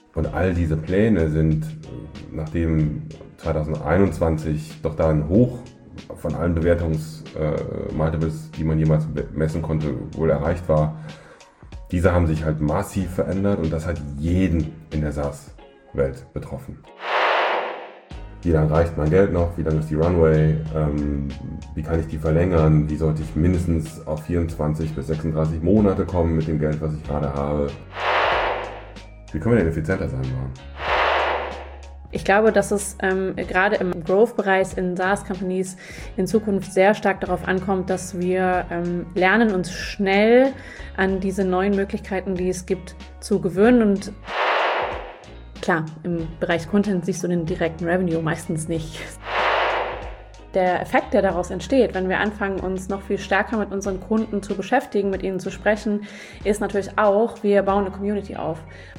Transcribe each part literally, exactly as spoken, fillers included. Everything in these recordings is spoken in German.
Und all diese Pläne sind, nachdem zwanzig einundzwanzig doch da ein Hoch von allen Bewertungsmultiples, die man jemals messen konnte, wohl erreicht war, diese haben sich halt massiv verändert und das hat jeden in der SaaS-Welt betroffen. Wie lange reicht mein Geld noch? Wie lange ist die Runway? Ähm, wie kann ich die verlängern? Wie sollte ich mindestens auf vierundzwanzig bis sechsunddreißig Monate kommen mit dem Geld, was ich gerade habe? Wie können wir denn effizienter sein, Maren? Ich glaube, dass es ähm, gerade im Growth-Bereich in SaaS-Companies in Zukunft sehr stark darauf ankommt, dass wir ähm, lernen, uns schnell an diese neuen Möglichkeiten, die es gibt, zu gewöhnen. Und klar, im Bereich Content siehst du den direkten Revenue meistens nicht. Der Effekt, der daraus entsteht, wenn wir anfangen, uns noch viel stärker mit unseren Kunden zu beschäftigen, mit ihnen zu sprechen, ist natürlich auch, wir bauen eine Community auf.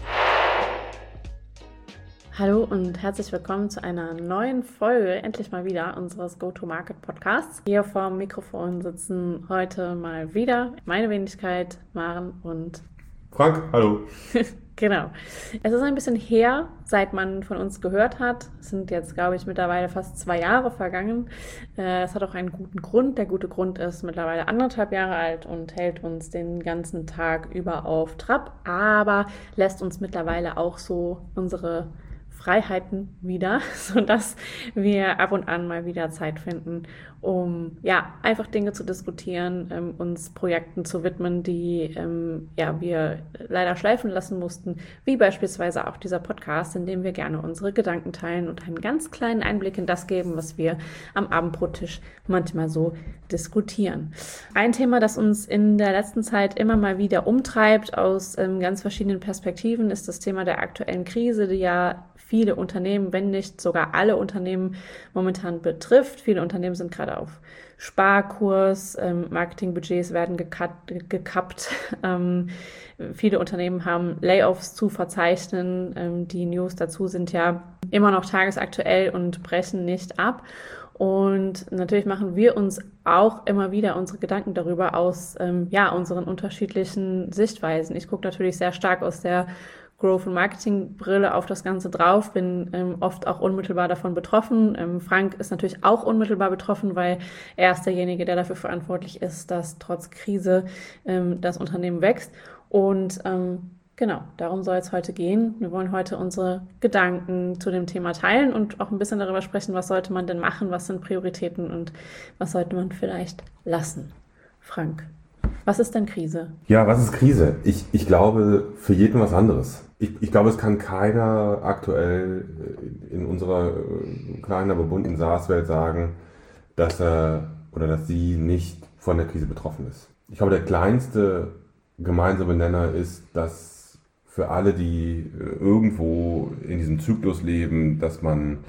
Hallo und herzlich willkommen zu einer neuen Folge, endlich mal wieder, unseres Go-to-Market-Podcasts. Hier vor dem Mikrofon sitzen heute mal wieder meine Wenigkeit, Maren und Frank, hallo. Genau. Es ist ein bisschen her, seit man von uns gehört hat. Es sind jetzt, glaube ich, mittlerweile fast zwei Jahre vergangen. Es hat auch einen guten Grund. Der gute Grund ist mittlerweile anderthalb Jahre alt und hält uns den ganzen Tag über auf Trab, aber lässt uns mittlerweile auch so unsere Freiheiten wieder, sodass wir ab und an mal wieder Zeit finden, um ja einfach Dinge zu diskutieren, ähm, uns Projekten zu widmen, die ähm, ja wir leider schleifen lassen mussten, wie beispielsweise auch dieser Podcast, in dem wir gerne unsere Gedanken teilen und einen ganz kleinen Einblick in das geben, was wir am Abendbrottisch manchmal so diskutieren. Ein Thema, das uns in der letzten Zeit immer mal wieder umtreibt aus ähm, ganz verschiedenen Perspektiven, ist das Thema der aktuellen Krise, die ja viele Unternehmen, wenn nicht sogar alle Unternehmen momentan betrifft. Viele Unternehmen sind gerade auf Sparkurs, ähm, Marketingbudgets werden gekat, gekappt. Ähm, viele Unternehmen haben Layoffs zu verzeichnen. Ähm, die News dazu sind ja immer noch tagesaktuell und brechen nicht ab. Und natürlich machen wir uns auch immer wieder unsere Gedanken darüber aus ähm, ja, unseren unterschiedlichen Sichtweisen. Ich gucke natürlich sehr stark aus der Growth- und Marketing-Brille auf das Ganze drauf, bin ähm, oft auch unmittelbar davon betroffen. Ähm, Frank ist natürlich auch unmittelbar betroffen, weil er ist derjenige, der dafür verantwortlich ist, dass trotz Krise ähm, das Unternehmen wächst. Und ähm, genau, darum soll es heute gehen. Wir wollen heute unsere Gedanken zu dem Thema teilen und auch ein bisschen darüber sprechen, was sollte man denn machen, was sind Prioritäten und was sollte man vielleicht lassen. Frank, was ist denn Krise? Ja, was ist Krise? Ich, ich glaube, für jeden was anderes. Ich, ich glaube, es kann keiner aktuell in unserer kleinen, aber bunten SaaS-Welt sagen, dass er oder dass sie nicht von der Krise betroffen ist. Ich glaube, der kleinste gemeinsame Nenner ist, dass für alle, die irgendwo in diesem Zyklus leben, dass man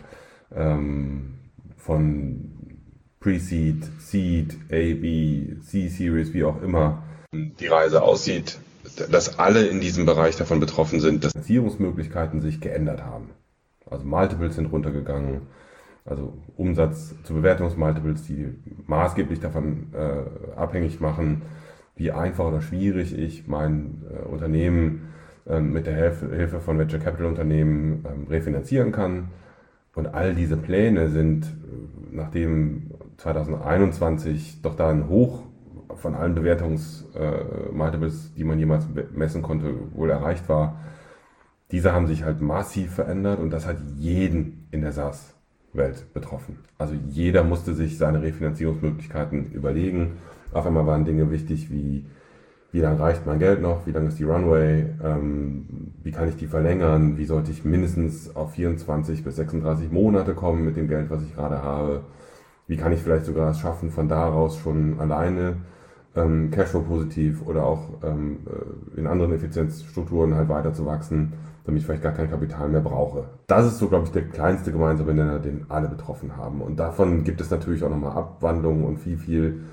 ähm, von Pre-Seed, Seed, A, B, C-Series, wie auch immer die Reise aussieht, dass alle in diesem Bereich davon betroffen sind, dass Finanzierungsmöglichkeiten sich geändert haben. Also Multiples sind runtergegangen, also Umsatz zu Bewertungsmultiples, die maßgeblich davon äh, abhängig machen, wie einfach oder schwierig ich mein äh, Unternehmen äh, mit der Hilfe, Hilfe von Venture Capital Unternehmen äh, refinanzieren kann. Und all diese Pläne sind, nachdem zwanzig einundzwanzig doch da ein Hoch von allen Bewertungsmultiples, die man jemals messen konnte, wohl erreicht war, diese haben sich halt massiv verändert und das hat jeden in der SaaS-Welt betroffen. Also jeder musste sich seine Refinanzierungsmöglichkeiten überlegen. Auf einmal waren Dinge wichtig wie, wie lange reicht mein Geld noch, wie lange ist die Runway, ähm, wie kann ich die verlängern, wie sollte ich mindestens auf vierundzwanzig bis sechsunddreißig Monate kommen mit dem Geld, was ich gerade habe, wie kann ich vielleicht sogar es schaffen, von daraus schon alleine ähm, Cashflow positiv oder auch ähm, in anderen Effizienzstrukturen halt weiter zu wachsen, damit ich vielleicht gar kein Kapital mehr brauche. Das ist so, glaube ich, der kleinste gemeinsame Nenner, den alle betroffen haben. Und davon gibt es natürlich auch nochmal Abwandlungen und viel, viel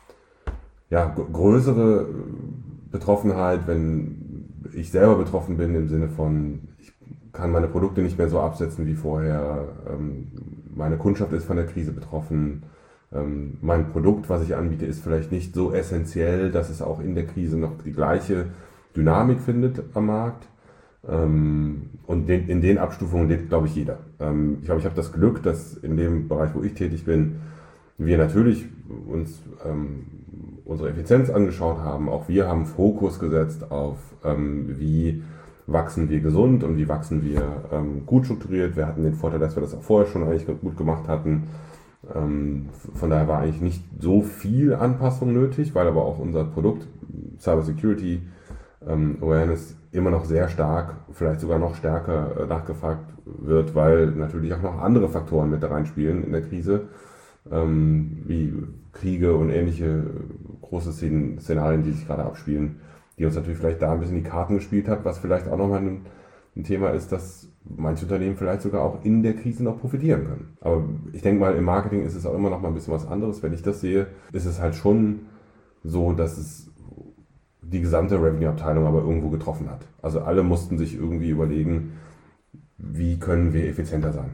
ja, größere Betroffenheit, wenn ich selber betroffen bin, im Sinne von, ich kann meine Produkte nicht mehr so absetzen wie vorher, ähm, meine Kundschaft ist von der Krise betroffen, ähm, mein Produkt, was ich anbiete, ist vielleicht nicht so essentiell, dass es auch in der Krise noch die gleiche Dynamik findet am Markt. Ähm, und den, in den Abstufungen lebt, glaube ich, jeder. Ähm, ich glaube, ich habe das Glück, dass in dem Bereich, wo ich tätig bin, wir natürlich uns ähm, unsere Effizienz angeschaut haben. Auch wir haben Fokus gesetzt auf, ähm, wie wachsen wir gesund und wie wachsen wir ähm, gut strukturiert. Wir hatten den Vorteil, dass wir das auch vorher schon eigentlich gut gemacht hatten. Ähm, von daher war eigentlich nicht so viel Anpassung nötig, weil aber auch unser Produkt Cyber Security ähm, Awareness immer noch sehr stark, vielleicht sogar noch stärker äh, nachgefragt wird, weil natürlich auch noch andere Faktoren mit da reinspielen in der Krise, ähm, wie Kriege und ähnliche große Szen- Szenarien, die sich gerade abspielen, die uns natürlich vielleicht da ein bisschen die Karten gespielt hat, was vielleicht auch nochmal ein, ein Thema ist, dass manche Unternehmen vielleicht sogar auch in der Krise noch profitieren können. Aber ich denke mal, im Marketing ist es auch immer noch mal ein bisschen was anderes. Wenn ich das sehe, ist es halt schon so, dass es die gesamte Revenue-Abteilung aber irgendwo getroffen hat. Also alle mussten sich irgendwie überlegen, wie können wir effizienter sein?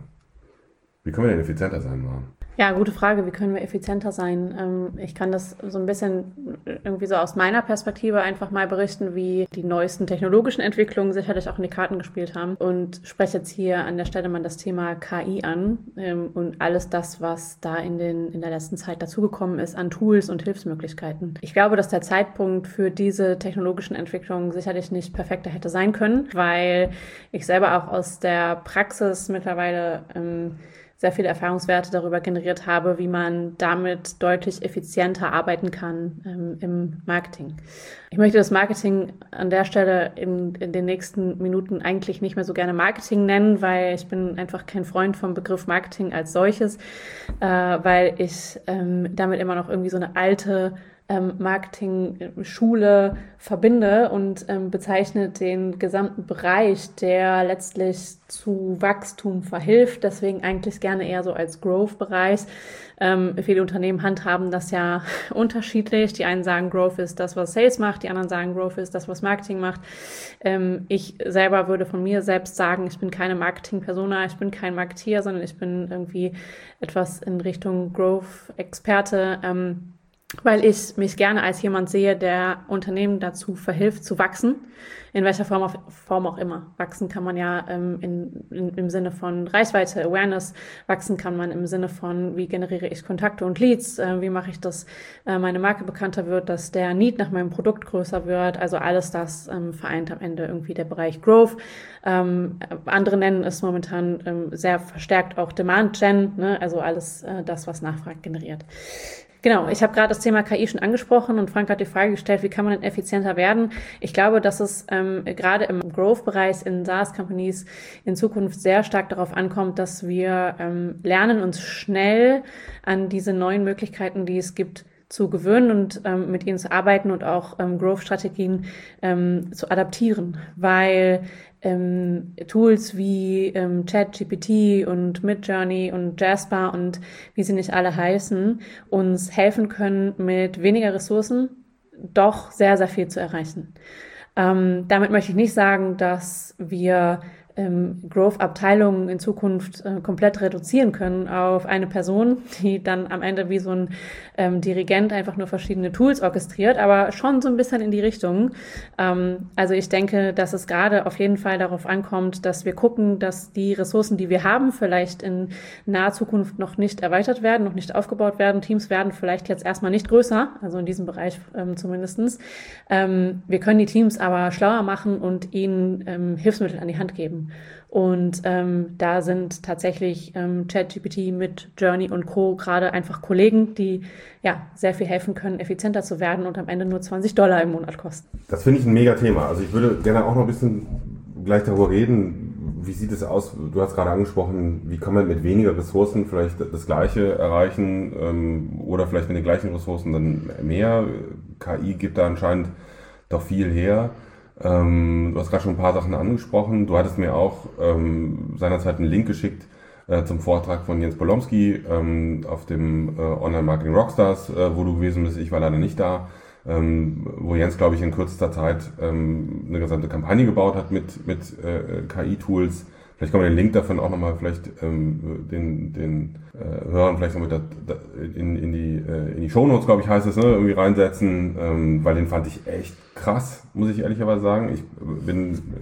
Wie können wir denn effizienter sein, Maren? Ja, gute Frage. Wie können wir effizienter sein? Ähm, Ich kann das so ein bisschen irgendwie so aus meiner Perspektive einfach mal berichten, wie die neuesten technologischen Entwicklungen sicherlich auch in die Karten gespielt haben und spreche jetzt hier an der Stelle mal das Thema K I an ähm, und alles das, was da in den in der letzten Zeit dazugekommen ist an Tools und Hilfsmöglichkeiten. Ich glaube, dass der Zeitpunkt für diese technologischen Entwicklungen sicherlich nicht perfekter hätte sein können, weil ich selber auch aus der Praxis mittlerweile ähm, sehr viele Erfahrungswerte darüber generiert habe, wie man damit deutlich effizienter arbeiten kann ähm, im Marketing. Ich möchte das Marketing an der Stelle in, in den nächsten Minuten eigentlich nicht mehr so gerne Marketing nennen, weil ich bin einfach kein Freund vom Begriff Marketing als solches, äh, weil ich ähm, damit immer noch irgendwie so eine alte ähm, Marketing-Schule verbinde und ähm, bezeichnet den gesamten Bereich, der letztlich zu Wachstum verhilft. Deswegen eigentlich gerne eher so als Growth-Bereich. Ähm, viele Unternehmen handhaben das ja unterschiedlich. Die einen sagen, Growth ist das, was Sales macht. Die anderen sagen, Growth ist das, was Marketing macht. Ähm, ich selber würde von mir selbst sagen, ich bin keine Marketing-Persona, ich bin kein Marketeer, sondern ich bin irgendwie etwas in Richtung Growth-Experte, ähm, weil ich mich gerne als jemand sehe, der Unternehmen dazu verhilft, zu wachsen, in welcher Form, auf, Form auch immer. Wachsen kann man ja ähm, in, in, im Sinne von Reichweite, Awareness, wachsen kann man im Sinne von, wie generiere ich Kontakte und Leads, äh, wie mache ich, dass äh, meine Marke bekannter wird, dass der Need nach meinem Produkt größer wird, also alles das ähm, vereint am Ende irgendwie der Bereich Growth. Ähm, andere nennen es momentan ähm, sehr verstärkt auch Demand Gen, ne? Also alles äh, das, was Nachfrage generiert. Genau, ich habe gerade das Thema K I schon angesprochen und Frank hat die Frage gestellt, wie kann man denn effizienter werden? Ich glaube, dass es ähm, gerade im Growth-Bereich in SaaS-Companies in Zukunft sehr stark darauf ankommt, dass wir ähm, lernen, uns schnell an diese neuen Möglichkeiten, die es gibt, zu gewöhnen und ähm, mit ihnen zu arbeiten und auch ähm, Growth-Strategien ähm, zu adaptieren, weil ähm, Tools wie ähm, ChatGPT und Midjourney und Jasper und wie sie nicht alle heißen, uns helfen können, mit weniger Ressourcen doch sehr, sehr viel zu erreichen. Ähm, damit möchte ich nicht sagen, dass wir ähm, Growth-Abteilungen in Zukunft äh, komplett reduzieren können auf eine Person, die dann am Ende wie so ein ähm, Dirigent einfach nur verschiedene Tools orchestriert, aber schon so ein bisschen in die Richtung. Ähm, also ich denke, dass es gerade auf jeden Fall darauf ankommt, dass wir gucken, dass die Ressourcen, die wir haben, vielleicht in naher Zukunft noch nicht erweitert werden, noch nicht aufgebaut werden. Teams werden vielleicht jetzt erstmal nicht größer, also in diesem Bereich ähm, zumindest. Ähm, wir können die Teams aber schlauer machen und ihnen ähm, Hilfsmittel an die Hand geben. Und ähm, da sind tatsächlich ähm, ChatGPT mit Journey und Co. gerade einfach Kollegen, die ja sehr viel helfen können, effizienter zu werden und am Ende nur zwanzig Dollar im Monat kosten. Das finde ich ein mega Thema. Also ich würde gerne auch noch ein bisschen gleich darüber reden. Wie sieht es aus? Du hast gerade angesprochen, wie kann man mit weniger Ressourcen vielleicht das Gleiche erreichen ähm, oder vielleicht mit den gleichen Ressourcen dann mehr. K I gibt da anscheinend doch viel her. Ähm, du hast gerade schon ein paar Sachen angesprochen. Du hattest mir auch ähm, seinerzeit einen Link geschickt äh, zum Vortrag von Jens Polomski ähm, auf dem äh, Online-Marketing Rockstars, äh, wo du gewesen bist. Ich war leider nicht da. Ähm, wo Jens, glaube ich, in kürzester Zeit ähm, eine gesamte Kampagne gebaut hat mit, mit äh, K I-Tools. Vielleicht kann man den Link davon auch nochmal vielleicht ähm, den, den äh, Hörern vielleicht noch mit da, da in, in die, äh, in die Shownotes, glaube ich, heißt es, ne, irgendwie reinsetzen, ähm, weil den fand ich echt krass, muss ich ehrlicherweise sagen. Ich bin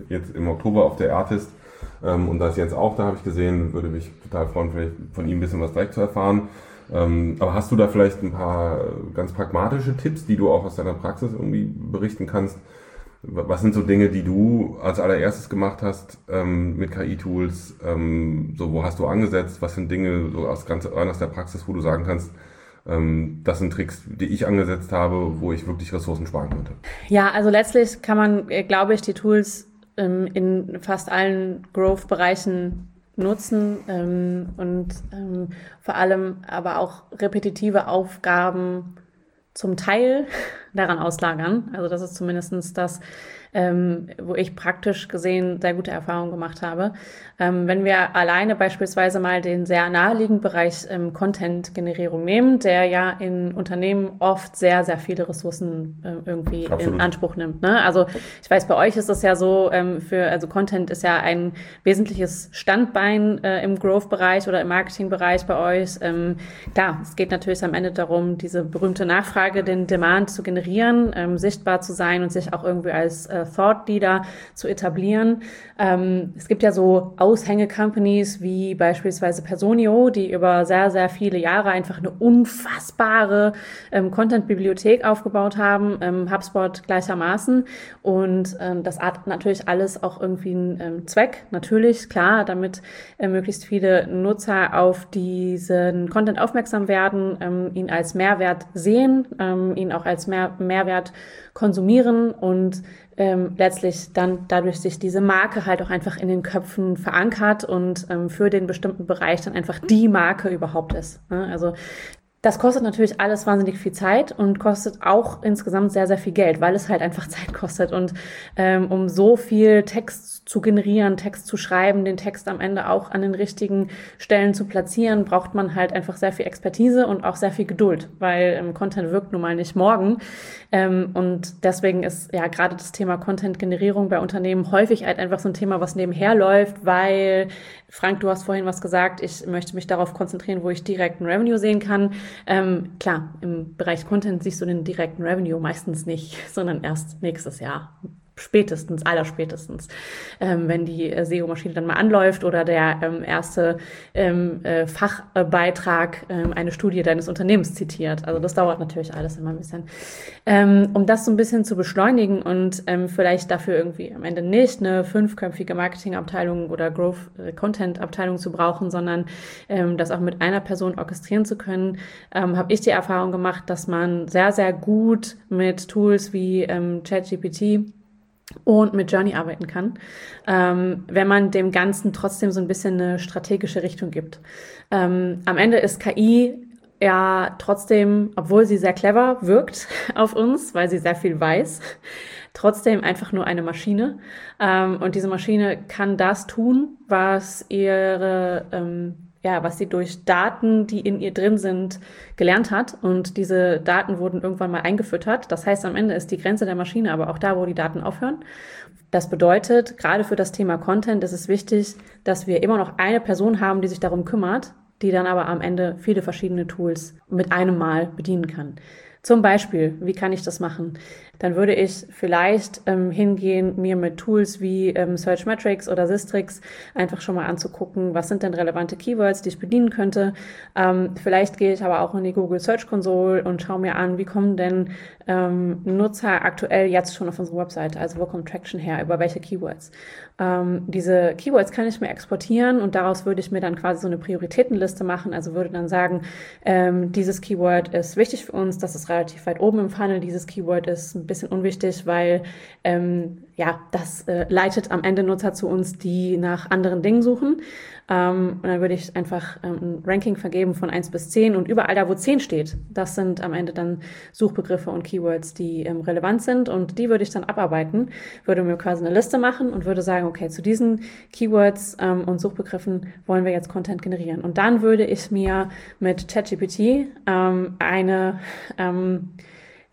jetzt im Oktober auf der Artist ähm, und da ist Jens auch da, habe ich gesehen, würde mich total freuen, vielleicht von ihm ein bisschen was direkt zu erfahren. Ähm, aber hast du da vielleicht ein paar ganz pragmatische Tipps, die du auch aus deiner Praxis irgendwie berichten kannst? Was sind so Dinge, die du als allererstes gemacht hast ähm, mit K I-Tools? Ähm, so, wo hast du angesetzt? Was sind Dinge so aus ganz rein aus der Praxis, wo du sagen kannst, ähm, das sind Tricks, die ich angesetzt habe, wo ich wirklich Ressourcen sparen konnte? Ja, also letztlich kann man, glaube ich, die Tools ähm, in fast allen Growth-Bereichen nutzen ähm, und ähm, vor allem aber auch repetitive Aufgaben zum Teil daran auslagern. Also das ist zumindestens das, ähm, wo ich praktisch gesehen sehr gute Erfahrungen gemacht habe. Ähm, wenn wir alleine beispielsweise mal den sehr naheliegenden Bereich ähm, Content-Generierung nehmen, der ja in Unternehmen oft sehr, sehr viele Ressourcen äh, irgendwie Absolut. in Anspruch nimmt. Ne? Also ich weiß, bei euch ist es ja so, ähm, für also Content ist ja ein wesentliches Standbein äh, im Growth-Bereich oder im Marketing-Bereich bei euch. Ähm, klar, es geht natürlich am Ende darum, diese berühmte Nachfrage, den Demand zu generieren, ähm, sichtbar zu sein und sich auch irgendwie als äh, Thought Leader zu etablieren. Ähm, es gibt ja so Aushänge-Companies wie beispielsweise Personio, die über sehr, sehr viele Jahre einfach eine unfassbare ähm, Content-Bibliothek aufgebaut haben, ähm, HubSpot gleichermaßen. Und ähm, das hat natürlich alles auch irgendwie einen ähm, Zweck, natürlich, klar, damit äh, möglichst viele Nutzer auf diesen Content aufmerksam werden, ähm, ihn als Mehrwert sehen, ähm, ihn auch als Mehr- Mehrwert konsumieren und ähm, letztlich dann dadurch sich diese Marke halt auch einfach in den Köpfen verankert und ähm, für den bestimmten Bereich dann einfach die Marke überhaupt ist. Ne? Also das kostet natürlich alles wahnsinnig viel Zeit und kostet auch insgesamt sehr, sehr viel Geld, weil es halt einfach Zeit kostet. Und ähm, um so viel Text zu generieren, Text zu schreiben, den Text am Ende auch an den richtigen Stellen zu platzieren, braucht man halt einfach sehr viel Expertise und auch sehr viel Geduld, weil ähm, Content wirkt nun mal nicht morgen. Ähm, und deswegen ist ja gerade das Thema Content-Generierung bei Unternehmen häufig halt einfach so ein Thema, was nebenher läuft, weil, Frank, du hast vorhin was gesagt, ich möchte mich darauf konzentrieren, wo ich direkten Revenue sehen kann. Ähm, klar, im Bereich Content siehst du den direkten Revenue meistens nicht, sondern erst nächstes Jahr. Spätestens, allerspätestens, ähm, wenn die äh, S E O-Maschine dann mal anläuft oder der ähm, erste ähm, äh, Fachbeitrag ähm, eine Studie deines Unternehmens zitiert. Also das dauert natürlich alles immer ein bisschen. Ähm, um das so ein bisschen zu beschleunigen und ähm, vielleicht dafür irgendwie am Ende nicht eine fünfköpfige Marketingabteilung oder Growth-Content-Abteilung zu brauchen, sondern ähm, das auch mit einer Person orchestrieren zu können, ähm, habe ich die Erfahrung gemacht, dass man sehr, sehr gut mit Tools wie ähm, ChatGPT und mit Journey arbeiten kann, ähm, wenn man dem Ganzen trotzdem so ein bisschen eine strategische Richtung gibt. Ähm, am Ende ist K I ja trotzdem, obwohl sie sehr clever wirkt auf uns, weil sie sehr viel weiß, trotzdem einfach nur eine Maschine. Ähm, und diese Maschine kann das tun, was ihre ähm, ja, was sie durch Daten, die in ihr drin sind, gelernt hat. Und diese Daten wurden irgendwann mal eingefüttert. Das heißt, am Ende ist die Grenze der Maschine aber auch da, wo die Daten aufhören. Das bedeutet, gerade für das Thema Content ist es wichtig, dass wir immer noch eine Person haben, die sich darum kümmert, die dann aber am Ende viele verschiedene Tools mit einem Mal bedienen kann. Zum Beispiel, wie kann ich das machen? Dann würde ich vielleicht ähm, hingehen, mir mit Tools wie ähm, Searchmetrics oder Sistrix einfach schon mal anzugucken, was sind denn relevante Keywords, die ich bedienen könnte. Ähm, vielleicht gehe ich aber auch in die Google Search Console und schaue mir an, wie kommen denn ähm, Nutzer aktuell jetzt schon auf unsere Webseite, also wo kommt Traction her, über welche Keywords. Ähm, diese Keywords kann ich mir exportieren und daraus würde ich mir dann quasi so eine Prioritätenliste machen, also würde dann sagen, ähm, dieses Keyword ist wichtig für uns, das ist relativ weit oben im Funnel, dieses Keyword ist ein bisschen unwichtig, weil ähm, ja, das äh, leitet am Ende Nutzer zu uns, die nach anderen Dingen suchen. Ähm, und dann würde ich einfach ähm, ein Ranking vergeben von eins bis zehn und überall da, wo zehn steht, das sind am Ende dann Suchbegriffe und Keywords, die ähm, relevant sind und die würde ich dann abarbeiten, würde mir quasi eine Liste machen und würde sagen, okay, zu diesen Keywords ähm, und Suchbegriffen wollen wir jetzt Content generieren. Und dann würde ich mir mit ChatGPT ähm, eine ähm,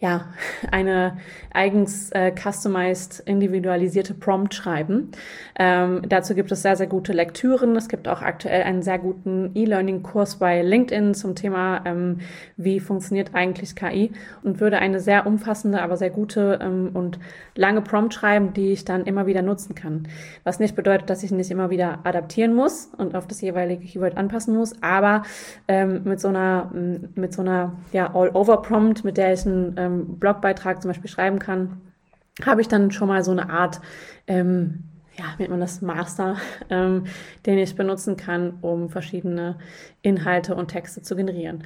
ja, eine eigens äh, customized, individualisierte Prompt schreiben. Ähm, dazu gibt es sehr, sehr gute Lektüren. Es gibt auch aktuell einen sehr guten E-Learning-Kurs bei LinkedIn zum Thema, ähm, wie funktioniert eigentlich K I, und würde eine sehr umfassende, aber sehr gute ähm, und lange Prompt schreiben, die ich dann immer wieder nutzen kann. Was nicht bedeutet, dass ich nicht immer wieder adaptieren muss und auf das jeweilige Keyword anpassen muss, aber ähm, mit so einer, mit so einer ja, All-Over-Prompt, mit der ich einen ähm, Blogbeitrag zum Beispiel schreiben kann, habe ich dann schon mal so eine Art, ähm, ja, nennt man das Master, ähm, den ich benutzen kann, um verschiedene Inhalte und Texte zu generieren.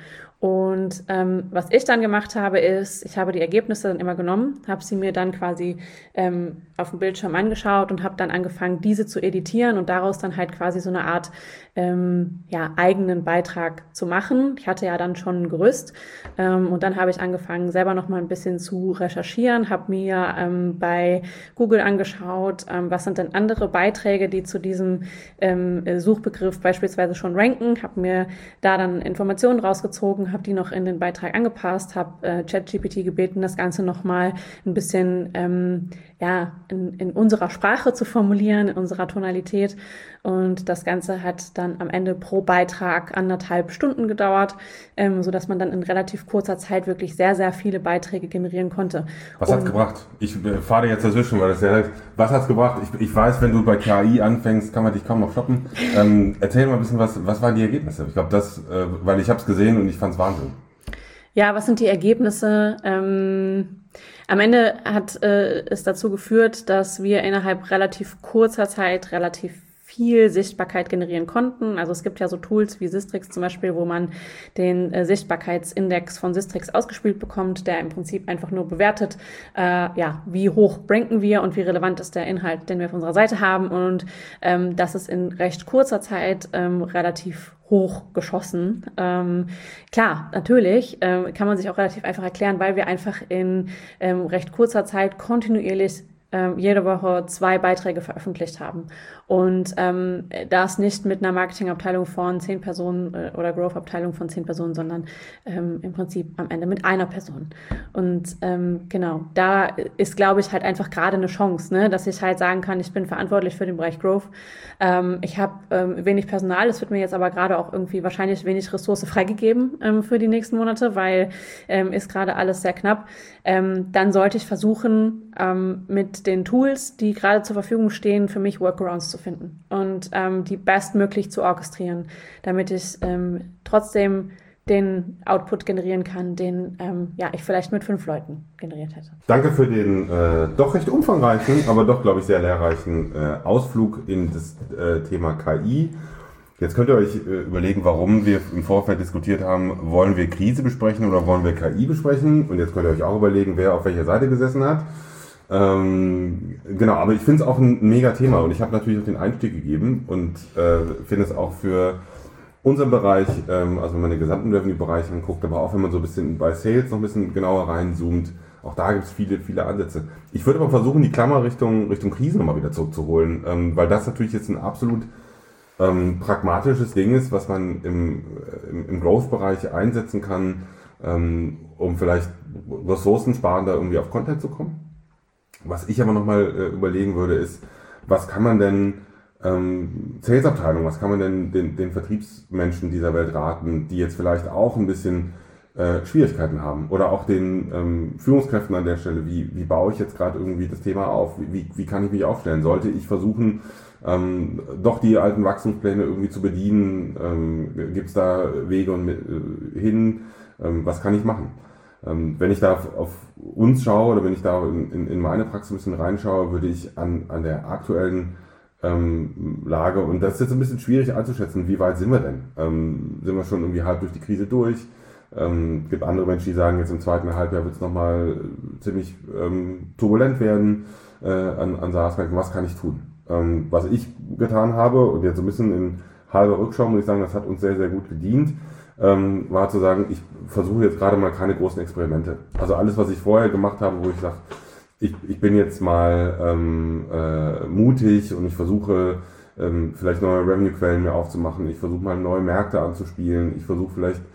Und ähm, was ich dann gemacht habe, ist, ich habe die Ergebnisse dann immer genommen, habe sie mir dann quasi ähm, auf dem Bildschirm angeschaut und habe dann angefangen, diese zu editieren und daraus dann halt quasi so eine Art ähm, ja, eigenen Beitrag zu machen. Ich hatte ja dann schon ein Gerüst ähm, und dann habe ich angefangen, selber noch mal ein bisschen zu recherchieren, habe mir ähm, bei Google angeschaut, ähm, was sind denn andere Beiträge, die zu diesem ähm, Suchbegriff beispielsweise schon ranken, habe mir da dann Informationen rausgezogen, habe die noch in den Beitrag angepasst, habe äh, ChatGPT gebeten, das Ganze nochmal ein bisschen ähm, ja, in, in unserer Sprache zu formulieren, in unserer Tonalität. Und das Ganze hat dann am Ende pro Beitrag anderthalb Stunden gedauert, ähm, sodass man dann in relativ kurzer Zeit wirklich sehr, sehr viele Beiträge generieren konnte. Was hat's gebracht? Ich äh, fahre jetzt dazwischen, weil das ja heißt, was hat's gebracht? Ich, ich weiß, wenn du bei K I anfängst, kann man dich kaum noch stoppen. Ähm, erzähl mal ein bisschen, was, was waren die Ergebnisse? Ich glaube, das, äh, weil ich habe es gesehen und ich fand's Wahnsinn. Ja, was sind die Ergebnisse? Ähm, am Ende hat äh, es dazu geführt, dass wir innerhalb relativ kurzer Zeit relativ viel Sichtbarkeit generieren konnten. Also es gibt ja so Tools wie Sistrix zum Beispiel, wo man den äh, Sichtbarkeitsindex von Sistrix ausgespielt bekommt, der im Prinzip einfach nur bewertet, äh, ja, wie hoch ranken wir und wie relevant ist der Inhalt, den wir auf unserer Seite haben. Und ähm, das ist in recht kurzer Zeit ähm, relativ hoch geschossen. Ähm, klar, natürlich ähm, kann man sich auch relativ einfach erklären, weil wir einfach in ähm, recht kurzer Zeit kontinuierlich ähm, jede Woche zwei Beiträge veröffentlicht haben. Und ähm, das nicht mit einer Marketingabteilung von zehn Personen äh, oder Growth-Abteilung von zehn Personen, sondern ähm, im Prinzip am Ende mit einer Person. Und ähm, genau, da ist, glaube ich, halt einfach gerade eine Chance, ne, dass ich halt sagen kann, ich bin verantwortlich für den Bereich Growth. Ähm, ich habe ähm, wenig Personal, es wird mir jetzt aber gerade auch irgendwie wahrscheinlich wenig Ressource freigegeben ähm, für die nächsten Monate, weil ähm, ist gerade alles sehr knapp. Ähm, dann sollte ich versuchen, ähm, mit den Tools, die gerade zur Verfügung stehen, für mich Workarounds zu finden und ähm, die bestmöglich zu orchestrieren, damit ich ähm, trotzdem den Output generieren kann, den ähm, ja, ich vielleicht mit fünf Leuten generiert hätte. Danke für den äh, doch recht umfangreichen, aber doch, glaube ich, sehr lehrreichen äh, Ausflug in das äh, Thema K I. Jetzt könnt ihr euch äh, überlegen, warum wir im Vorfeld diskutiert haben, wollen wir Krise besprechen oder wollen wir K I besprechen? Und jetzt könnt ihr euch auch überlegen, wer auf welcher Seite gesessen hat. Ähm, genau, aber ich finde es auch ein mega Thema und ich habe natürlich auch den Einstieg gegeben und äh, finde es auch für unseren Bereich, ähm, also wenn man den gesamten Revenue-Bereich anguckt, aber auch wenn man so ein bisschen bei Sales noch ein bisschen genauer reinzoomt, auch da gibt es viele, viele Ansätze. Ich würde aber versuchen, die Klammer Richtung, Richtung Krise nochmal wieder zurückzuholen, ähm, weil das natürlich jetzt ein absolut ähm, pragmatisches Ding ist, was man im, im, im Growth-Bereich einsetzen kann, ähm, um vielleicht ressourcensparender irgendwie auf Content zu kommen. Was ich aber nochmal äh, überlegen würde, ist, was kann man denn ähm, Sales-Abteilung, was kann man denn den, den Vertriebsmenschen dieser Welt raten, die jetzt vielleicht auch ein bisschen äh, Schwierigkeiten haben oder auch den ähm, Führungskräften an der Stelle, wie, wie baue ich jetzt gerade irgendwie das Thema auf, wie, wie kann ich mich aufstellen, sollte ich versuchen, ähm, doch die alten Wachstumspläne irgendwie zu bedienen, ähm, gibt es da Wege und äh, hin, ähm, was kann ich machen? Ähm, wenn ich da auf, auf uns schaue oder wenn ich da in, in, in meine Praxis ein bisschen reinschaue, würde ich an, an der aktuellen ähm, Lage, und das ist jetzt ein bisschen schwierig einzuschätzen, wie weit sind wir denn? Ähm, sind wir schon irgendwie halb durch die Krise durch? Ähm, gibt andere Menschen, die sagen, jetzt im zweiten Halbjahr wird es nochmal ziemlich ähm, turbulent werden äh, an, an SaaS-Märkten. Was kann ich tun? Ähm, was ich getan habe, und jetzt so ein bisschen in halber Rückschau, muss ich sagen, das hat uns sehr, sehr gut gedient, ähm, war zu sagen, ich versuche jetzt gerade mal keine großen Experimente. Also alles, was ich vorher gemacht habe, wo ich sage, ich, ich bin jetzt mal ähm, äh, mutig und ich versuche ähm, vielleicht neue Revenue-Quellen mir aufzumachen, ich versuche mal neue Märkte anzuspielen, ich versuche vielleicht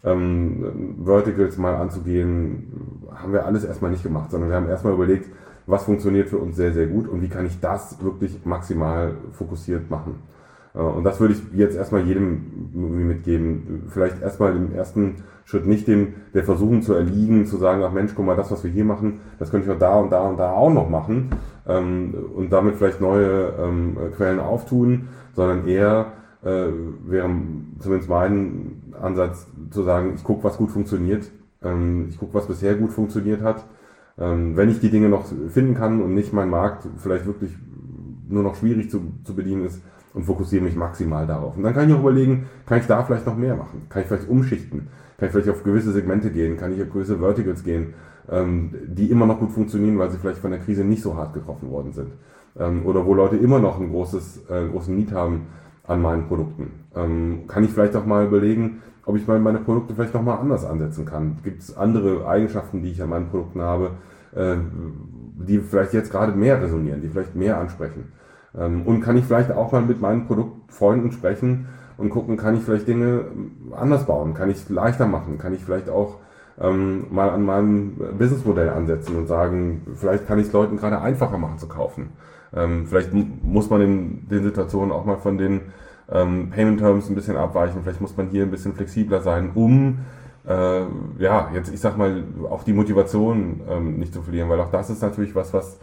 ähm, Verticals mal anzugehen, haben wir alles erstmal nicht gemacht, sondern wir haben erstmal überlegt, was funktioniert für uns sehr, sehr gut und wie kann ich das wirklich maximal fokussiert machen. Äh, und das würde ich jetzt erstmal jedem mitgeben. Vielleicht erstmal im ersten Schritt nicht dem, der versuchen zu erliegen, zu sagen, ach Mensch, guck mal, das, was wir hier machen, das könnte ich auch da und da und da auch noch machen ähm, und damit vielleicht neue ähm, Quellen auftun, sondern eher äh, wäre zumindest mein Ansatz zu sagen, ich gucke, was gut funktioniert, ähm, ich gucke, was bisher gut funktioniert hat. Ähm, wenn ich die Dinge noch finden kann und nicht mein Markt vielleicht wirklich nur noch schwierig zu, zu bedienen ist, und fokussiere mich maximal darauf. Und dann kann ich auch überlegen, kann ich da vielleicht noch mehr machen? Kann ich vielleicht umschichten? Kann ich vielleicht auf gewisse Segmente gehen? Kann ich auf gewisse Verticals gehen, ähm, die immer noch gut funktionieren, weil sie vielleicht von der Krise nicht so hart getroffen worden sind? Ähm, oder wo Leute immer noch ein großes, äh, großen Need haben an meinen Produkten? Ähm, kann ich vielleicht auch mal überlegen, ob ich meine Produkte vielleicht nochmal anders ansetzen kann? Gibt es andere Eigenschaften, die ich an meinen Produkten habe, äh, die vielleicht jetzt gerade mehr resonieren, die vielleicht mehr ansprechen? Ähm, und kann ich vielleicht auch mal mit meinen Produktfreunden sprechen und gucken, kann ich vielleicht Dinge anders bauen? Kann ich es leichter machen? Kann ich vielleicht auch ähm, mal an meinem Businessmodell ansetzen und sagen, vielleicht kann ich es Leuten gerade einfacher machen zu kaufen? Ähm, vielleicht muss man in den Situationen auch mal von den ähm, Payment Terms ein bisschen abweichen. Vielleicht muss man hier ein bisschen flexibler sein, um äh, ja, jetzt ich sag mal, auch die Motivation ähm, nicht zu verlieren, weil auch das ist natürlich was, was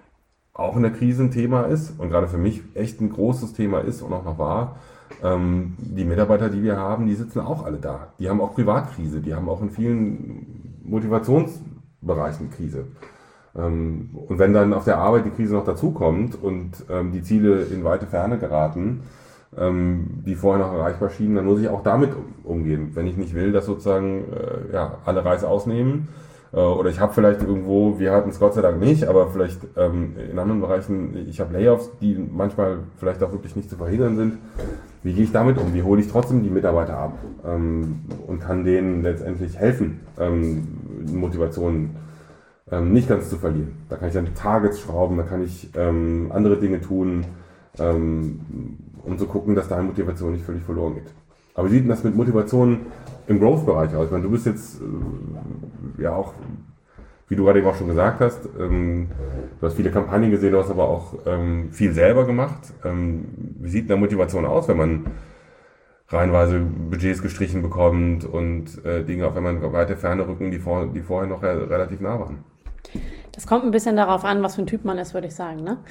auch in der Krise ein Thema ist und gerade für mich echt ein großes Thema ist und auch noch war. Ähm, die Mitarbeiter, die wir haben, die sitzen auch alle da. Die haben auch Privatkrise, die haben auch in vielen Motivationsbereichen Krise. Ähm, und wenn dann auf der Arbeit die Krise noch dazukommt und ähm, die Ziele in weite Ferne geraten, ähm, die vorher noch erreichbar schienen, dann muss ich auch damit umgehen. Wenn ich nicht will, dass sozusagen äh, ja, alle Reis ausnehmen, oder ich habe vielleicht irgendwo, wir hatten es Gott sei Dank nicht, aber vielleicht ähm, in anderen Bereichen, ich habe Layoffs, die manchmal vielleicht auch wirklich nicht zu verhindern sind. Wie gehe ich damit um? Wie hole ich trotzdem die Mitarbeiter ab ähm, und kann denen letztendlich helfen, ähm, Motivation ähm, nicht ganz zu verlieren? Da kann ich dann Targets schrauben, da kann ich ähm, andere Dinge tun, ähm, um zu gucken, dass da Motivation nicht völlig verloren geht. Aber wie sieht denn das mit Motivation im Growth-Bereich aus? Ich meine, du bist jetzt äh, ja auch, wie du gerade eben auch schon gesagt hast, ähm, du hast viele Kampagnen gesehen, du hast aber auch ähm, viel selber gemacht. Ähm, wie sieht denn Motivation aus, wenn man reihenweise Budgets gestrichen bekommt und äh, Dinge auf einmal in weite Ferne rücken, die, vor, die vorher noch re- relativ nah waren? Das kommt ein bisschen darauf an, was für ein Typ man ist, würde ich sagen. Ne?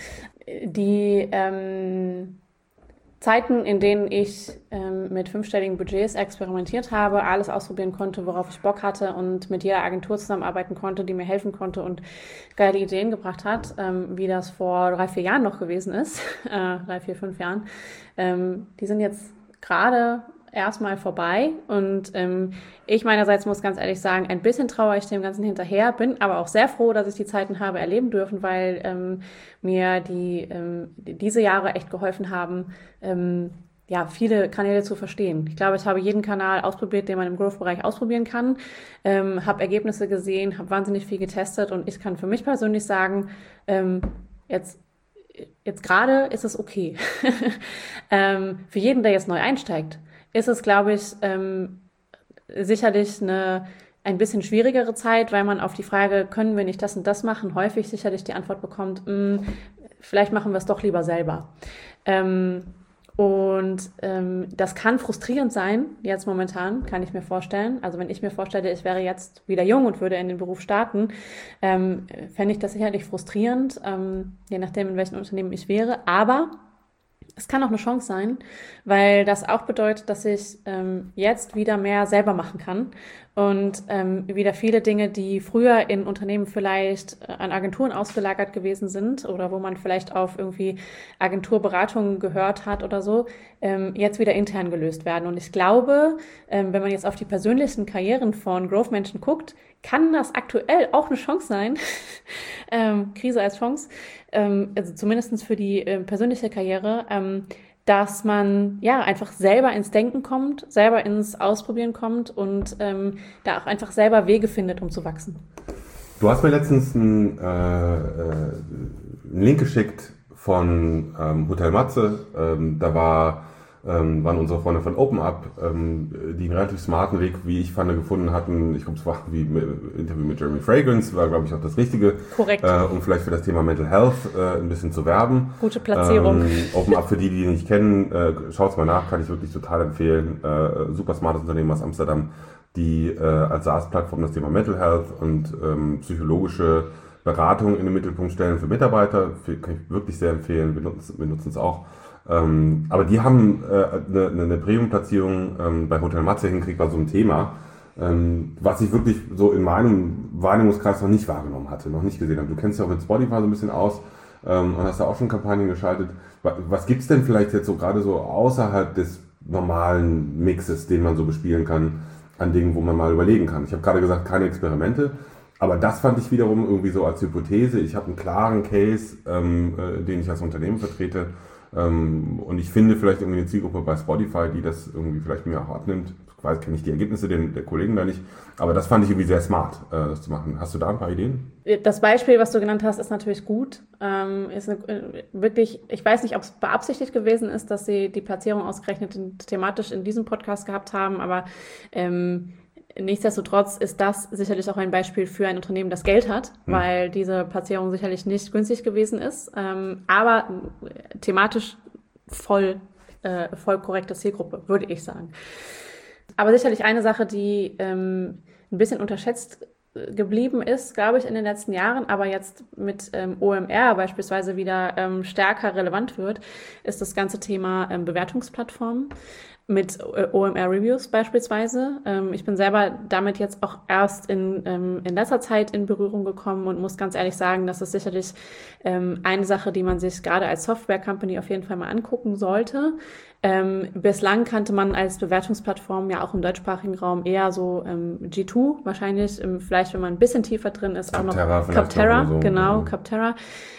Die ähm Zeiten, in denen ich ähm, mit fünfstelligen Budgets experimentiert habe, alles ausprobieren konnte, worauf ich Bock hatte und mit jeder Agentur zusammenarbeiten konnte, die mir helfen konnte und geile Ideen gebracht hat, ähm, wie das vor drei, vier Jahren noch gewesen ist, äh, drei, vier, fünf Jahren, ähm, die sind jetzt gerade erstmal vorbei und ähm, ich meinerseits muss ganz ehrlich sagen, ein bisschen trauere ich dem Ganzen hinterher, bin aber auch sehr froh, dass ich die Zeiten habe erleben dürfen, weil ähm, mir die, ähm, diese Jahre echt geholfen haben, ähm, ja, viele Kanäle zu verstehen. Ich glaube, ich habe jeden Kanal ausprobiert, den man im Growth-Bereich ausprobieren kann, ähm, habe Ergebnisse gesehen, habe wahnsinnig viel getestet und ich kann für mich persönlich sagen, ähm, jetzt jetzt gerade ist es okay. ähm, für jeden, der jetzt neu einsteigt, ist es, glaube ich, ähm, sicherlich eine ein bisschen schwierigere Zeit, weil man auf die Frage, können wir nicht das und das machen, häufig sicherlich die Antwort bekommt, mh, vielleicht machen wir es doch lieber selber. Ähm, und ähm, das kann frustrierend sein, jetzt momentan, kann ich mir vorstellen. Also wenn ich mir vorstelle, ich wäre jetzt wieder jung und würde in den Beruf starten, ähm, fände ich das sicherlich frustrierend, ähm, je nachdem, in welchem Unternehmen ich wäre. Aber es kann auch eine Chance sein, weil das auch bedeutet, dass ich ähm, jetzt wieder mehr selber machen kann und ähm, wieder viele Dinge, die früher in Unternehmen vielleicht an Agenturen ausgelagert gewesen sind oder wo man vielleicht auf irgendwie Agenturberatungen gehört hat oder so, ähm, jetzt wieder intern gelöst werden. Und ich glaube, ähm, wenn man jetzt auf die persönlichen Karrieren von Growth-Menschen guckt, kann das aktuell auch eine Chance sein, ähm, Krise als Chance, ähm, also zumindest für die äh, persönliche Karriere, ähm, dass man ja einfach selber ins Denken kommt, selber ins Ausprobieren kommt und ähm, da auch einfach selber Wege findet, um zu wachsen. Du hast mir letztens einen, äh, einen Link geschickt von ähm, Hotel Matze. Ähm, da war ähm, waren unsere Freunde von OpenUp, ähm, die einen relativ smarten Weg, wie ich fand, gefunden hatten. Ich glaube, es war wie ein Interview mit Jeremy Fragrance, war, glaube ich, auch das Richtige. Korrekt. Äh, um vielleicht für das Thema Mental Health äh, ein bisschen zu werben. Gute Platzierung. Ähm, OpenUp, für die, die ihn nicht kennen, äh, schaut's mal nach, kann ich wirklich total empfehlen. Äh, super smartes Unternehmen aus Amsterdam, die äh, als SaaS-Plattform das Thema Mental Health und ähm, psychologische Beratung in den Mittelpunkt stellen für Mitarbeiter. Für, kann ich wirklich sehr empfehlen. Wir nutzen, wir nutzen es auch. Ähm, aber die haben eine äh, ne, ne Premium-Platzierung ähm, bei Hotel Matze hingekriegt bei so einem Thema, ähm, was ich wirklich so in meinem Wahrnehmungskreis noch nicht wahrgenommen hatte, noch nicht gesehen habe. Du kennst ja auch mit Spotify so ein bisschen aus ähm, und hast da auch schon Kampagnen geschaltet. Was, was gibt's denn vielleicht jetzt so gerade so außerhalb des normalen Mixes, den man so bespielen kann, an Dingen, wo man mal überlegen kann? Ich habe gerade gesagt, keine Experimente. Aber das fand ich wiederum irgendwie so als Hypothese. Ich habe einen klaren Case, ähm, äh, den ich als Unternehmen vertrete. Ähm, und ich finde vielleicht irgendwie eine Zielgruppe bei Spotify, die das irgendwie vielleicht mir auch abnimmt. Ich weiß, kenne ich die Ergebnisse der, der Kollegen da nicht. Aber das fand ich irgendwie sehr smart, äh, das zu machen. Hast du da ein paar Ideen? Das Beispiel, was du genannt hast, ist natürlich gut. Ähm, ist eine, wirklich, ich weiß nicht, ob es beabsichtigt gewesen ist, dass sie die Platzierung ausgerechnet in, thematisch in diesem Podcast gehabt haben, aber ähm, nichtsdestotrotz ist das sicherlich auch ein Beispiel für ein Unternehmen, das Geld hat, hm. weil diese Platzierung sicherlich nicht günstig gewesen ist, ähm, aber thematisch voll, äh, voll korrekte Zielgruppe, würde ich sagen. Aber sicherlich eine Sache, die ähm, ein bisschen unterschätzt geblieben ist, glaube ich, in den letzten Jahren, aber jetzt mit ähm, O M R beispielsweise wieder ähm, stärker relevant wird, ist das ganze Thema ähm, Bewertungsplattformen mit äh, O M R-Reviews beispielsweise. Ähm, ich bin selber damit jetzt auch erst in, ähm, in letzter Zeit in Berührung gekommen und muss ganz ehrlich sagen, das ist sicherlich ähm, eine Sache, die man sich gerade als Software-Company auf jeden Fall mal angucken sollte. Ähm, bislang kannte man als Bewertungsplattform ja auch im deutschsprachigen Raum eher so ähm, G zwei, wahrscheinlich, ähm, vielleicht wenn man ein bisschen tiefer drin ist, auch noch Capterra, so. genau, Capterra.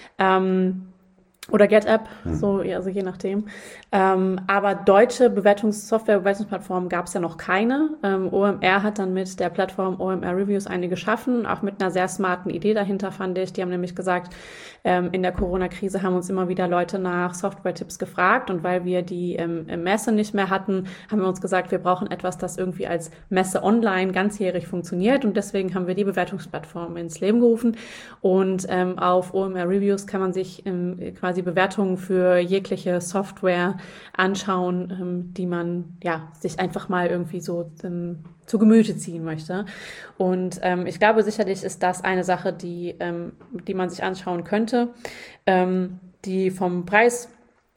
Ähm, Oder GetApp, hm. so, also je nachdem. Ähm, aber deutsche Bewertungs-, Software-Bewertungsplattformen gab es ja noch keine. Ähm, O M R hat dann mit der Plattform O M R Reviews eine geschaffen, auch mit einer sehr smarten Idee dahinter, fand ich. Die haben nämlich gesagt, ähm, in der Corona-Krise haben uns immer wieder Leute nach Software-Tipps gefragt und weil wir die ähm, Messe nicht mehr hatten, haben wir uns gesagt, wir brauchen etwas, das irgendwie als Messe online ganzjährig funktioniert und deswegen haben wir die Bewertungsplattform ins Leben gerufen und ähm, auf O M R Reviews kann man sich ähm, quasi Bewertungen für jegliche Software anschauen, ähm, die man ja sich einfach mal irgendwie so ähm, zu Gemüte ziehen möchte. Und ähm, ich glaube, sicherlich ist das eine Sache, die, ähm, die man sich anschauen könnte, ähm, die vom Preis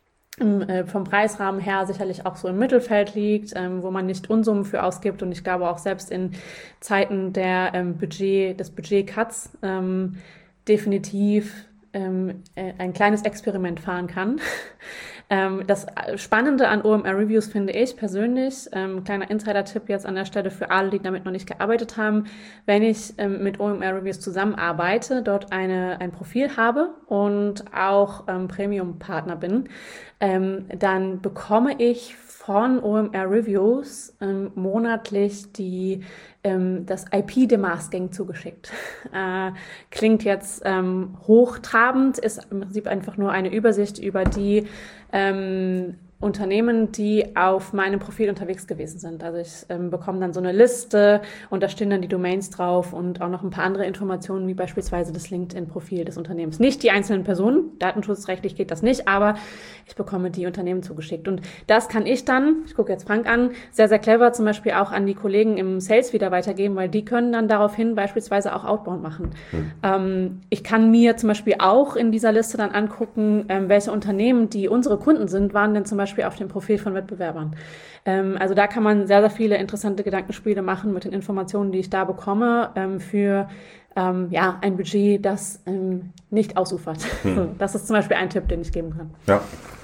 äh, vom Preisrahmen her sicherlich auch so im Mittelfeld liegt, ähm, wo man nicht Unsummen für ausgibt. Und ich glaube auch selbst in Zeiten der ähm, Budget, des Budget-Cuts ähm, definitiv ähm, ein kleines Experiment fahren kann. Ähm, das Spannende an O M R Reviews finde ich persönlich, ähm, kleiner Insider-Tipp jetzt an der Stelle für alle, die damit noch nicht gearbeitet haben, wenn ich ähm, mit O M R Reviews zusammenarbeite, dort eine, ein Profil habe und auch ähm, Premium-Partner bin, ähm, dann bekomme ich von O M R Reviews ähm, monatlich die ähm, das I P-Demasking zugeschickt. Äh, klingt jetzt ähm, hochtrabend, ist im Prinzip einfach nur eine Übersicht über die ähm, Unternehmen, die auf meinem Profil unterwegs gewesen sind. Also ich ähm, bekomme dann so eine Liste und da stehen dann die Domains drauf und auch noch ein paar andere Informationen, wie beispielsweise das LinkedIn-Profil des Unternehmens. Nicht die einzelnen Personen, datenschutzrechtlich geht das nicht, aber ich bekomme die Unternehmen zugeschickt. Und das kann ich dann, ich gucke jetzt Frank an, sehr, sehr clever zum Beispiel auch an die Kollegen im Sales wieder weitergeben, weil die können dann daraufhin beispielsweise auch Outbound machen. Mhm. Ähm, ich kann mir zum Beispiel auch in dieser Liste dann angucken, ähm, welche Unternehmen, die unsere Kunden sind, waren denn zum Beispiel auf dem Profil von Wettbewerbern. Ähm, also da kann man sehr, sehr viele interessante Gedankenspiele machen mit den Informationen, die ich da bekomme, ähm, für ähm, ja, ein Budget, das ähm, nicht ausufert. Hm. Das ist zum Beispiel ein Tipp, den ich geben kann. Ja.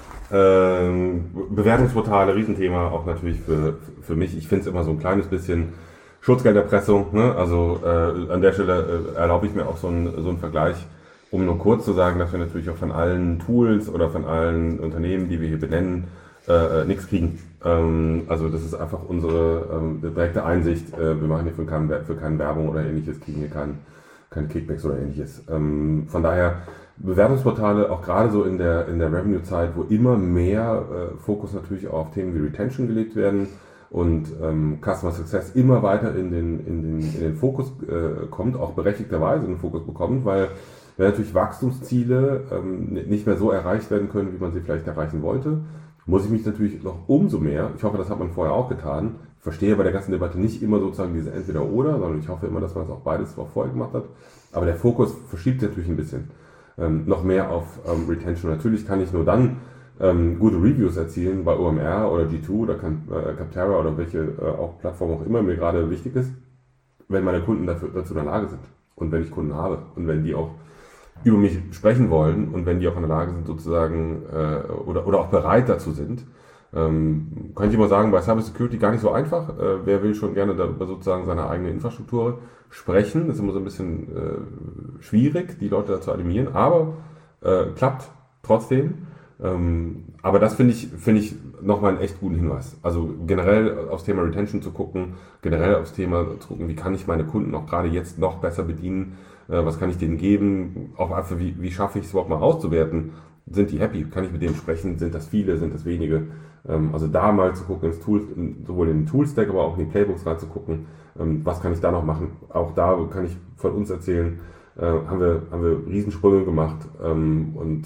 Ähm, Bewertungsportale, Riesenthema, auch natürlich für, für mich. Ich finde es immer so ein kleines bisschen Schutzgelderpressung. Ne? Also äh, an der Stelle äh, erlaube ich mir auch so einen, so einen Vergleich, um nur kurz zu sagen, dass wir natürlich auch von allen Tools oder von allen Unternehmen, die wir hier benennen, äh, nichts kriegen. Ähm, also das ist einfach unsere ähm, direkte Einsicht. Äh, wir machen hier für keinen, für keine Werbung oder ähnliches, kriegen hier kein, keine Kickbacks oder ähnliches. Ähm, von daher Bewertungsportale, auch gerade so in der, in der Revenue-Zeit, wo immer mehr äh, Fokus natürlich auf Themen wie Retention gelegt werden und ähm, Customer Success immer weiter in den, in den, in den Fokus äh, kommt, auch berechtigterweise in den Fokus bekommt, weil wenn natürlich Wachstumsziele ähm, nicht mehr so erreicht werden können, wie man sie vielleicht erreichen wollte, muss ich mich natürlich noch umso mehr, ich hoffe, das hat man vorher auch getan, ich verstehe bei der ganzen Debatte nicht immer sozusagen diese Entweder-Oder, sondern ich hoffe immer, dass man das auch beides auch vorher gemacht hat, aber der Fokus verschiebt sich natürlich ein bisschen. Ähm, noch mehr auf ähm, Retention. Natürlich kann ich nur dann ähm, gute Reviews erzielen bei O M R oder G zwei oder äh, Capterra oder welche äh, auch Plattform auch immer mir gerade wichtig ist, wenn meine Kunden dafür, dazu in der Lage sind und wenn ich Kunden habe und wenn die auch über mich sprechen wollen und wenn die auch in der Lage sind sozusagen äh, oder, oder auch bereit dazu sind. Ähm, kann ich immer sagen, bei Cyber Security gar nicht so einfach. Äh, wer will schon gerne darüber sozusagen seine eigene Infrastruktur sprechen? Das ist immer so ein bisschen äh, schwierig, die Leute dazu animieren, aber äh, klappt trotzdem. Ähm, aber das finde ich, finde ich nochmal einen echt guten Hinweis. Also generell aufs Thema Retention zu gucken, generell aufs Thema zu gucken, wie kann ich meine Kunden auch gerade jetzt noch besser bedienen, äh, was kann ich denen geben, auch einfach, wie, wie schaffe ich es überhaupt mal auszuwerten, sind die happy, kann ich mit denen sprechen, sind das viele, sind das wenige, ähm, also da mal zu gucken, ins Tool, sowohl in den Toolstack, aber auch in die Playbooks reinzugucken, ähm, was kann ich da noch machen, auch da kann ich von uns erzählen, äh, haben wir, haben wir Riesensprünge gemacht ähm, und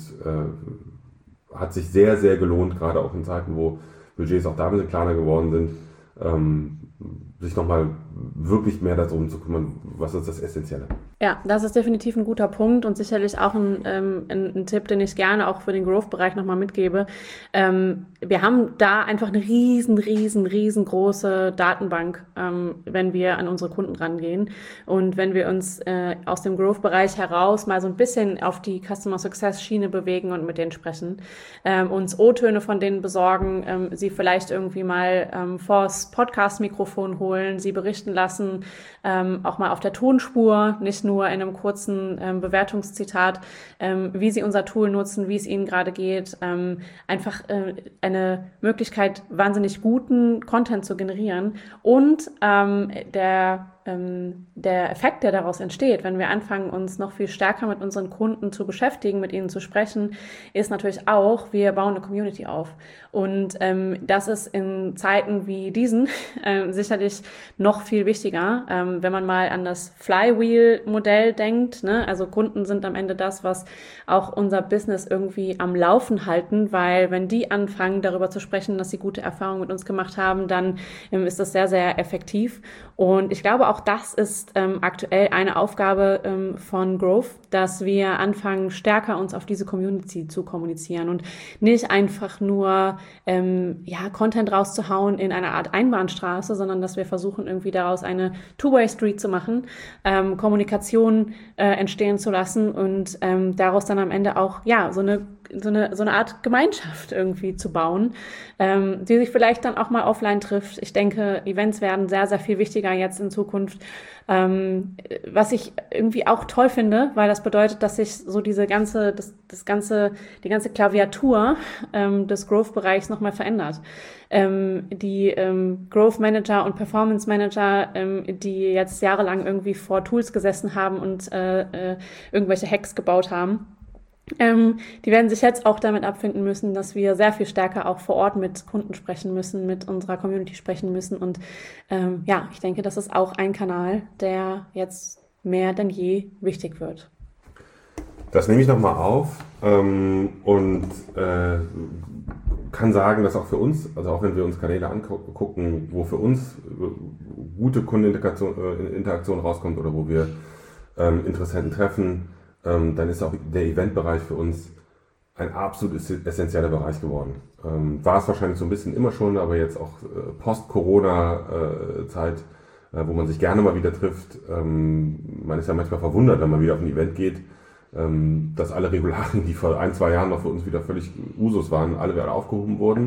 äh, hat sich sehr, sehr gelohnt, gerade auch in Zeiten, wo Budgets auch da ein bisschen kleiner geworden sind, ähm, sich nochmal wirklich mehr darum zu kümmern, was ist das Essentielle. Ja, das ist definitiv ein guter Punkt und sicherlich auch ein, ähm, ein, ein Tipp, den ich gerne auch für den Growth-Bereich nochmal mitgebe. Ähm, wir haben da einfach eine riesen, riesen, riesengroße Datenbank, ähm, wenn wir an unsere Kunden rangehen. Und wenn wir uns äh, aus dem Growth-Bereich heraus mal so ein bisschen auf die Customer-Success-Schiene bewegen und mit denen sprechen, ähm, uns O-Töne von denen besorgen, ähm, sie vielleicht irgendwie mal ähm, vors Podcast-Mikrofon holen, sie berichten lassen, ähm, auch mal auf der Tonspur, nicht nur in einem kurzen ähm, Bewertungszitat, ähm, wie sie unser Tool nutzen, wie es ihnen gerade geht. Ähm, einfach äh, eine Möglichkeit, wahnsinnig guten Content zu generieren. Und ähm, der ähm, der Effekt, der daraus entsteht, wenn wir anfangen, uns noch viel stärker mit unseren Kunden zu beschäftigen, mit ihnen zu sprechen, ist natürlich auch, wir bauen eine Community auf. Und ähm, das ist in Zeiten wie diesen äh, sicherlich noch viel wichtiger, ähm, wenn man mal an das Flywheel-Modell denkt, ne? Also Kunden sind am Ende das, was auch unser Business irgendwie am Laufen halten, weil wenn die anfangen, darüber zu sprechen, dass sie gute Erfahrungen mit uns gemacht haben, dann ähm, ist das sehr, sehr effektiv. Und ich glaube, auch das ist ähm, aktuell eine Aufgabe ähm, von Growth, dass wir anfangen, stärker uns auf diese Community zu kommunizieren und nicht einfach nur ähm, ja, Content rauszuhauen in einer Art Einbahnstraße, sondern dass wir versuchen, irgendwie daraus eine Two-Way-Street zu machen, ähm, Kommunikation äh, entstehen zu lassen und ähm, daraus dann am Ende auch ja so eine so eine so eine Art Gemeinschaft irgendwie zu bauen, ähm, die sich vielleicht dann auch mal offline trifft. Ich denke, Events werden sehr, sehr viel wichtiger jetzt in Zukunft. Ähm, was ich irgendwie auch toll finde, weil das bedeutet, dass sich so diese ganze, das, das ganze, die ganze Klaviatur ähm, des Growth-Bereichs nochmal verändert. Ähm, die ähm, Growth Manager und Performance Manager, ähm, die jetzt jahrelang irgendwie vor Tools gesessen haben und äh, äh, irgendwelche Hacks gebaut haben, Ähm, die werden sich jetzt auch damit abfinden müssen, dass wir sehr viel stärker auch vor Ort mit Kunden sprechen müssen, mit unserer Community sprechen müssen. Und ähm, ja, ich denke, das ist auch ein Kanal, der jetzt mehr denn je wichtig wird. Das nehme ich nochmal auf ähm, und äh, kann sagen, dass auch für uns, also auch wenn wir uns Kanäle angucken, wo für uns gute Kundeninteraktion äh, Interaktion rauskommt oder wo wir ähm, Interessenten treffen, Ähm, dann ist auch der Eventbereich für uns ein absolut essentieller Bereich geworden. Ähm, war es wahrscheinlich so ein bisschen immer schon, aber jetzt auch äh, Post-Corona-Zeit, äh, wo man sich gerne mal wieder trifft. Ähm, man ist ja manchmal verwundert, wenn man wieder auf ein Event geht, ähm, dass alle Regularien, die vor ein, zwei Jahren noch für uns wieder völlig Usus waren, alle wieder aufgehoben wurden.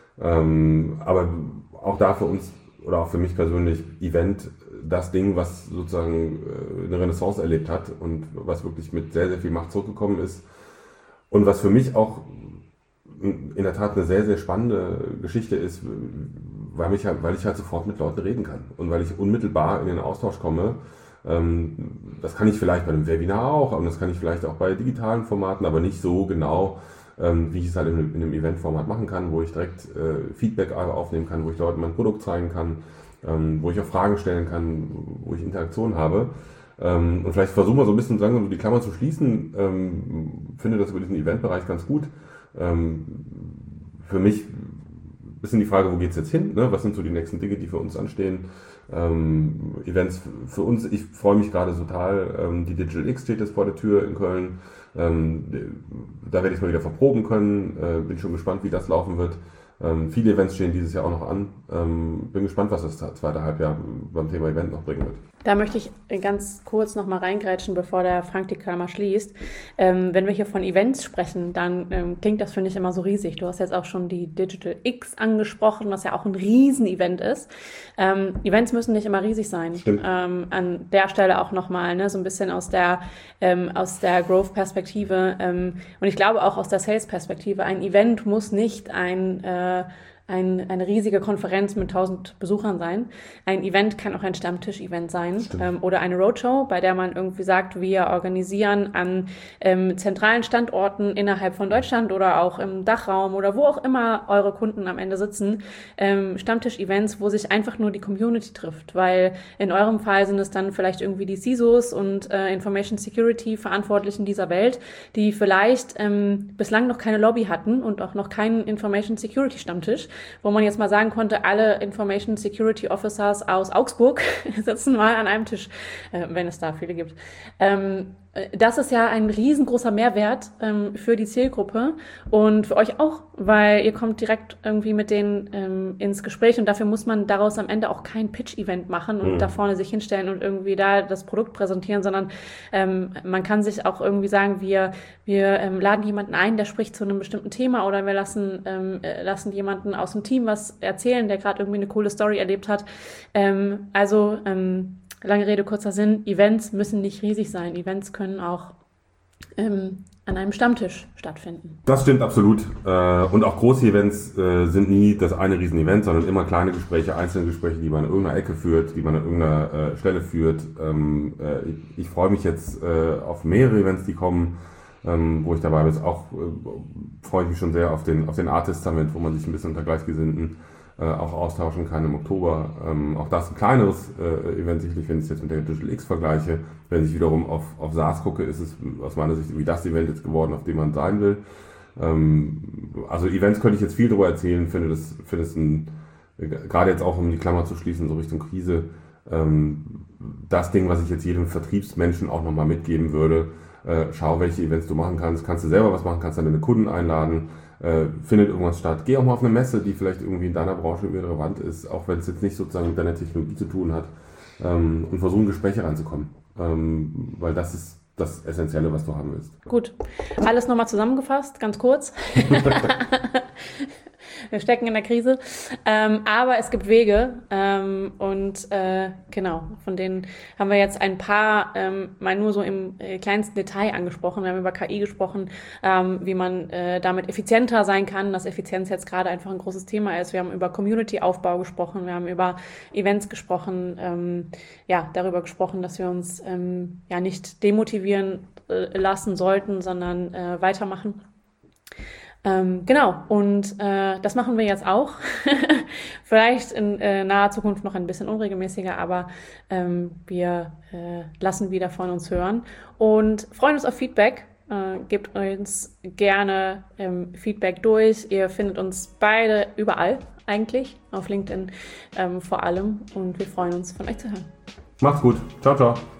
Ähm, aber auch da für uns oder auch für mich persönlich Event das Ding, was sozusagen eine Renaissance erlebt hat und was wirklich mit sehr, sehr viel Macht zurückgekommen ist und was für mich auch in der Tat eine sehr, sehr spannende Geschichte ist, weil, mich halt, weil ich halt sofort mit Leuten reden kann und weil ich unmittelbar in den Austausch komme Ähm, das kann ich vielleicht bei einem Webinar auch, und das kann ich vielleicht auch bei digitalen Formaten, aber nicht so genau, ähm, wie ich es halt in, in einem Eventformat machen kann, wo ich direkt äh, Feedback aufnehmen kann, wo ich Leuten mein Produkt zeigen kann, ähm, wo ich auch Fragen stellen kann, wo ich Interaktion habe. Ähm, und vielleicht versuchen wir so ein bisschen langsam die Klammer zu schließen. Ähm, finde das über diesen Eventbereich ganz gut. Ähm, für mich ein bisschen die Frage, wo geht es jetzt hin? Ne? Was sind so die nächsten Dinge, die für uns anstehen? Ähm, Events für uns, ich freue mich gerade total. Ähm, die Digital X steht jetzt vor der Tür in Köln. Ähm, da werde ich es mal wieder verproben können. Äh, bin schon gespannt, wie das laufen wird. Ähm, viele Events stehen dieses Jahr auch noch an. Ähm, bin gespannt, was das zweite Halbjahr beim Thema Event noch bringen wird. Da möchte ich ganz kurz noch mal reingrätschen, bevor der Frank die Klammer schließt. Ähm, wenn wir hier von Events sprechen, dann ähm, klingt das, finde ich, immer so riesig. Du hast jetzt auch schon die Digital X angesprochen, was ja auch ein Riesen-Event ist. Ähm, Events müssen nicht immer riesig sein. Ähm, an der Stelle auch nochmal, ne, so ein bisschen aus der, ähm, aus der Growth-Perspektive ähm, und ich glaube auch aus der Sales-Perspektive. Ein Event muss nicht ein äh, Ein, eine riesige Konferenz mit tausend Besuchern sein. Ein Event kann auch ein Stammtisch-Event sein ähm, oder eine Roadshow, bei der man irgendwie sagt, wir organisieren an ähm, zentralen Standorten innerhalb von Deutschland oder auch im Dachraum oder wo auch immer eure Kunden am Ende sitzen, ähm, Stammtisch-Events, wo sich einfach nur die Community trifft, weil in eurem Fall sind es dann vielleicht irgendwie die C I S Os und äh, Information Security Verantwortlichen dieser Welt, die vielleicht ähm, bislang noch keine Lobby hatten und auch noch keinen Information Security Stammtisch, wo man jetzt mal sagen konnte, alle Information Security Officers aus Augsburg sitzen mal an einem Tisch, äh, wenn es da viele gibt. Ähm, das ist ja ein riesengroßer Mehrwert ähm, für die Zielgruppe und für euch auch, weil ihr kommt direkt irgendwie mit denen ähm, ins Gespräch und dafür muss man daraus am Ende auch kein Pitch-Event machen und mhm. da vorne sich hinstellen und irgendwie da das Produkt präsentieren, sondern ähm, man kann sich auch irgendwie sagen, wir, wir ähm, laden jemanden ein, der spricht zu einem bestimmten Thema oder wir lassen, ähm, lassen jemanden aus dem Team was erzählen, der gerade irgendwie eine coole Story erlebt hat. Ähm, also ähm, lange Rede, kurzer Sinn, Events müssen nicht riesig sein. Events können auch ähm, an einem Stammtisch stattfinden. Das stimmt absolut. Äh, und auch große Events äh, sind nie das eine Riesen-Event, sondern immer kleine Gespräche, einzelne Gespräche, die man in irgendeiner Ecke führt, die man an irgendeiner äh, Stelle führt. Ähm, äh, ich, ich freue mich jetzt äh, auf mehrere Events, die kommen, ähm, wo ich dabei bin. Auch äh, freue ich mich schon sehr auf den, auf den Artist Summit, wo man sich ein bisschen unter Gleichgesinnten auch austauschen kann im Oktober. Ähm, auch das ein kleineres äh, Event, sicherlich, wenn ich es jetzt mit der Digital X vergleiche. Wenn ich wiederum auf, auf SaaS gucke, ist es aus meiner Sicht wie das Event jetzt geworden, auf dem man sein will. Ähm, also Events könnte ich jetzt viel darüber erzählen, finde das, finde es ein, gerade jetzt auch um die Klammer zu schließen, so Richtung Krise, ähm, das Ding, was ich jetzt jedem Vertriebsmenschen auch nochmal mitgeben würde. Äh, schau, welche Events du machen kannst. Kannst du selber was machen, kannst deine Kunden einladen. Äh, findet irgendwas statt. Geh auch mal auf eine Messe, die vielleicht irgendwie in deiner Branche irgendwie relevant ist, auch wenn es jetzt nicht sozusagen mit deiner Technologie zu tun hat, ähm, und versuchen, Gespräche reinzukommen. Ähm, weil das ist das Essentielle, was du haben willst. Gut. Alles nochmal zusammengefasst, ganz kurz. Wir stecken in der Krise, ähm, aber es gibt Wege ähm, und äh, genau, von denen haben wir jetzt ein paar ähm, mal nur so im äh, kleinsten Detail angesprochen. Wir haben über K I gesprochen, ähm, wie man äh, damit effizienter sein kann, dass Effizienz jetzt gerade einfach ein großes Thema ist. Wir haben über Community-Aufbau gesprochen, wir haben über Events gesprochen, ähm, ja, darüber gesprochen, dass wir uns ähm, ja nicht demotivieren äh, lassen sollten, sondern äh, weitermachen. Ähm, genau, und äh, das machen wir jetzt auch. Vielleicht in äh, naher Zukunft noch ein bisschen unregelmäßiger, aber ähm, wir äh, lassen wieder von uns hören und freuen uns auf Feedback. Äh, gebt uns gerne ähm, Feedback durch. Ihr findet uns beide überall eigentlich, auf LinkedIn ähm, vor allem, und wir freuen uns, von euch zu hören. Macht's gut. Ciao, ciao.